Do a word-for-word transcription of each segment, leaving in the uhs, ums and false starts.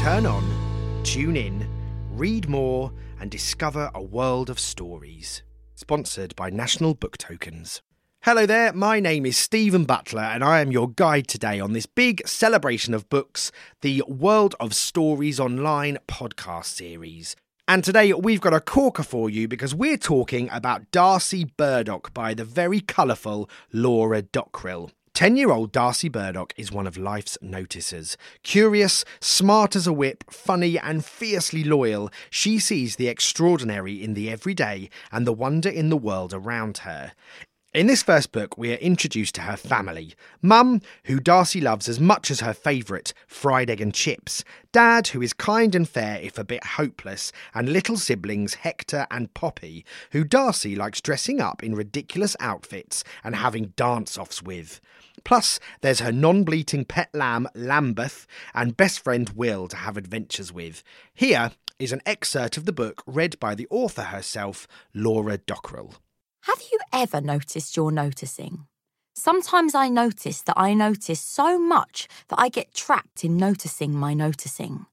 Turn on, tune in, read more and discover a world of stories. Sponsored by National Book Tokens. Hello there, my name is Stephen Butler and I am your guide today on this big celebration of books, the World of Stories Online podcast series. And today we've got a corker for you because we're talking about Darcy Burdock by the very colourful Laura Dockrill. Ten-year-old Darcy Burdock is one of life's noticers. Curious, smart as a whip, funny and fiercely loyal, she sees the extraordinary in the everyday and the wonder in the world around her. In this first book, we are introduced to her family. Mum, who Darcy loves as much as her favourite, fried egg and chips. Dad, who is kind and fair if a bit hopeless. And little siblings Hector and Poppy, who Darcy likes dressing up in ridiculous outfits and having dance-offs with. Plus, there's her non-bleating pet lamb, Lambeth, and best friend Will to have adventures with. Here is an excerpt of the book read by the author herself, Laura Dockrill. Have you ever noticed you're noticing? Sometimes I notice that I notice so much that I get trapped in noticing my noticing.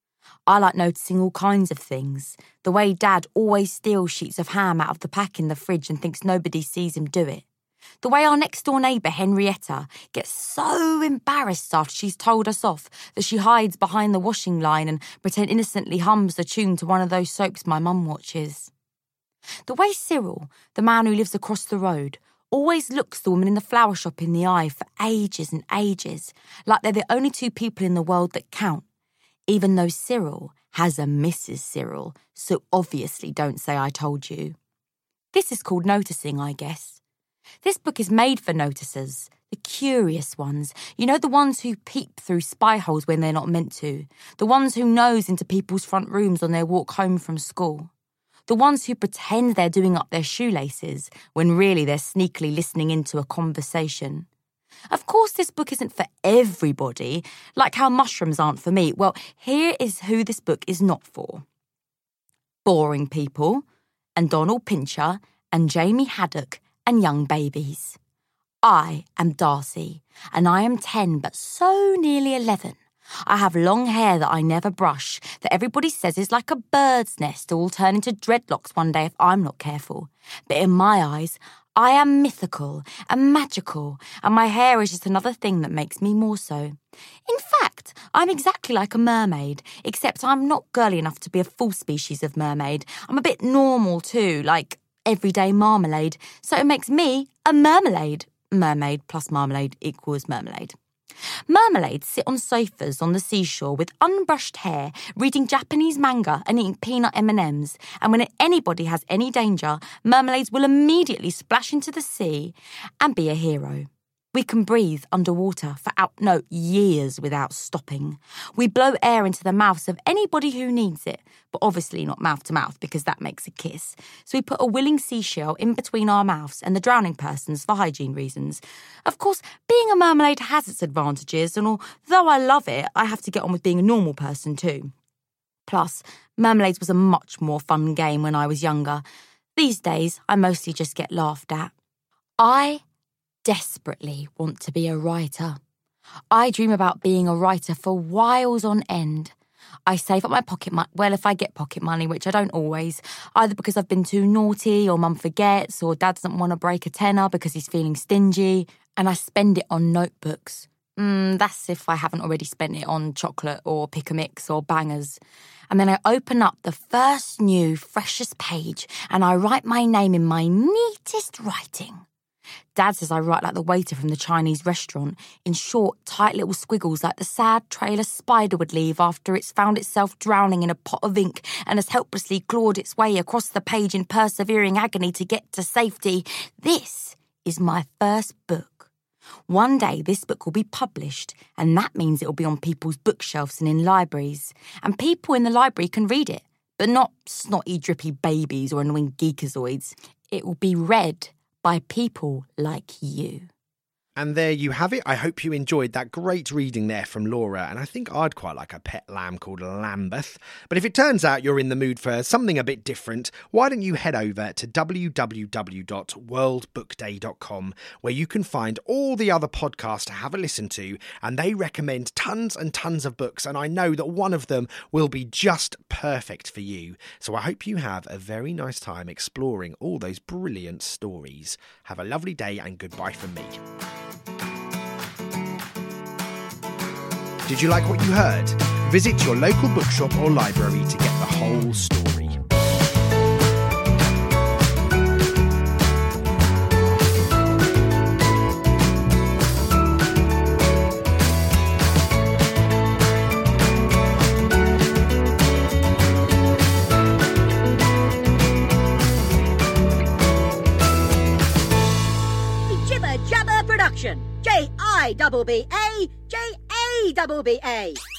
I like noticing all kinds of things. The way Dad always steals sheets of ham out of the pack in the fridge and thinks nobody sees him do it. The way our next-door neighbour, Henrietta, gets so embarrassed after she's told us off that she hides behind the washing line and pretend innocently hums the tune to one of those soaps my mum watches. The way Cyril, the man who lives across the road, always looks the woman in the flower shop in the eye for ages and ages, like they're the only two people in the world that count, even though Cyril has a Missus Cyril, so obviously don't say I told you. This is called noticing, I guess. This book is made for noticers, the curious ones, you know, the ones who peep through spy holes when they're not meant to, the ones who nose into people's front rooms on their walk home from school. The ones who pretend they're doing up their shoelaces when really they're sneakily listening into a conversation. Of course, this book isn't for everybody, like how mushrooms aren't for me. Well, here is who this book is not for. Boring people, and Donald Pincher, and Jamie Haddock, and young babies. I am Darcy, and I am ten, but so nearly eleven. I have long hair that I never brush, that everybody says is like a bird's nest or will turn into dreadlocks one day if I'm not careful. But in my eyes, I am mythical and magical, and my hair is just another thing that makes me more so. In fact, I'm exactly like a mermaid, except I'm not girly enough to be a full species of mermaid. I'm a bit normal too, like everyday marmalade, so it makes me a mermalade. Mermaid plus marmalade equals mermalade. Mermaids sit on sofas on the seashore with unbrushed hair, reading Japanese manga and eating peanut M and M's. And when anybody has any danger, mermaids will immediately splash into the sea and be a hero. We can breathe underwater for out no years without stopping. We blow air into the mouths of anybody who needs it, but obviously not mouth to mouth because that makes a kiss. So we put a willing seashell in between our mouths and the drowning person's for hygiene reasons. Of course, being a mermaid has its advantages, and although I love it, I have to get on with being a normal person too. Plus, mermaids was a much more fun game when I was younger. These days, I mostly just get laughed at. I desperately want to be a writer. I dream about being a writer for whiles on end. I save up my pocket money, well, if I get pocket money, which I don't always, either because I've been too naughty or mum forgets or dad doesn't want to break a tenner because he's feeling stingy, and I spend it on notebooks. Mm, that's if I haven't already spent it on chocolate or pick a mix or bangers. And then I open up the first new, freshest page and I write my name in my neatest writing. Dad says I write like the waiter from the Chinese restaurant, in short, tight little squiggles like the sad trail a spider would leave after it's found itself drowning in a pot of ink and has helplessly clawed its way across the page in persevering agony to get to safety. This is my first book. One day this book will be published, and that means it will be on people's bookshelves and in libraries, and people in the library can read it, but not snotty, drippy babies or annoying geekazoids. It will be read by people like you. And there you have it. I hope you enjoyed that great reading there from Laura, and I think I'd quite like a pet lamb called Lambeth. But if it turns out you're in the mood for something a bit different, why don't you head over to w w w dot world book day dot com, where you can find all the other podcasts to have a listen to, and they recommend tons and tons of books, and I know that one of them will be just perfect for you. So I hope you have a very nice time exploring all those brilliant stories. Have a lovely day, and goodbye from me. Did you like what you heard? Visit your local bookshop or library to get the whole story. Jibber Jabber Production. J I B B A J A B B A.